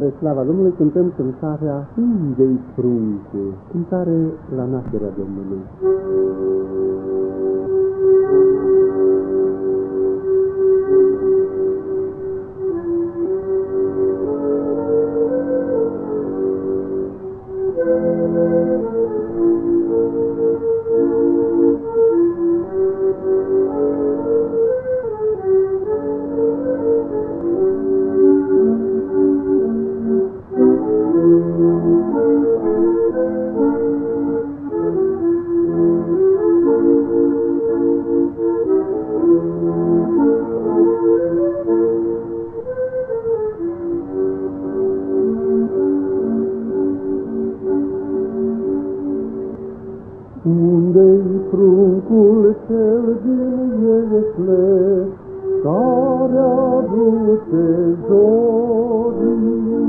Spre slava Domnului cântăm cântarea Unde-i pruncul? Cântare la nașterea Domnului. Unde-i pruncul cel din Ierusalim, care aduce zorii?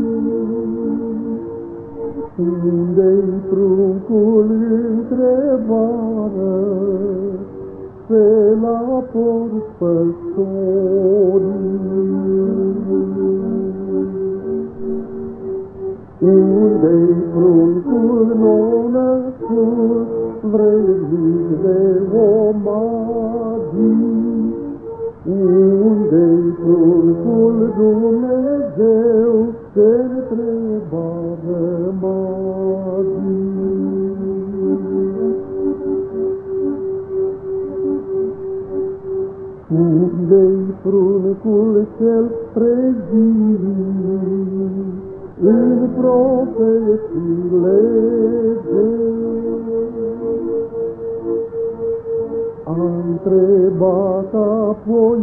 Unde-i pruncul întrebară, pe la porți păstorii? Unde-i pruncul nou-născut, vrednic de omagii? Unde-i pruncul Dumnezeu, se întrebară magii? Unde-i pruncul cel prezis în profețiile a întrebat apoi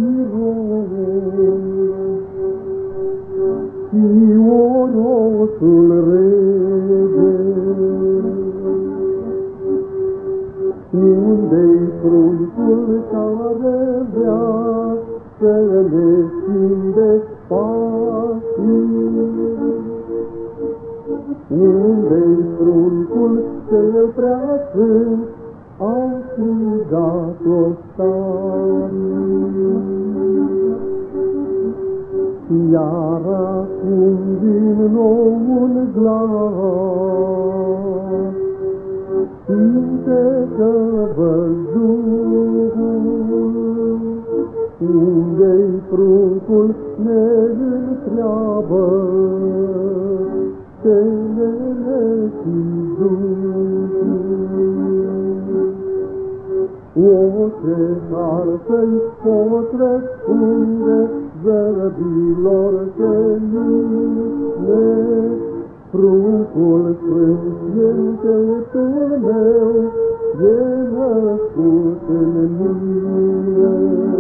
și orosul rege. Unde-i pruncul care vrea să le schimbe pașii? Unde-i pruncul cel prea sfânt, au strigat-o starii? Iar acum din nou un glas simte că văzut. Unde-i pruncul ne întreabă, celele și ce s-ar să-i pot răspunde zăbilor senine? Pruncul sfânt e Mântuitul meu, e născut în mine.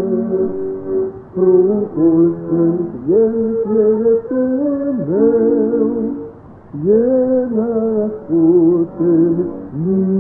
Pruncul sfânt e Mântuitul meu, e născut în mine.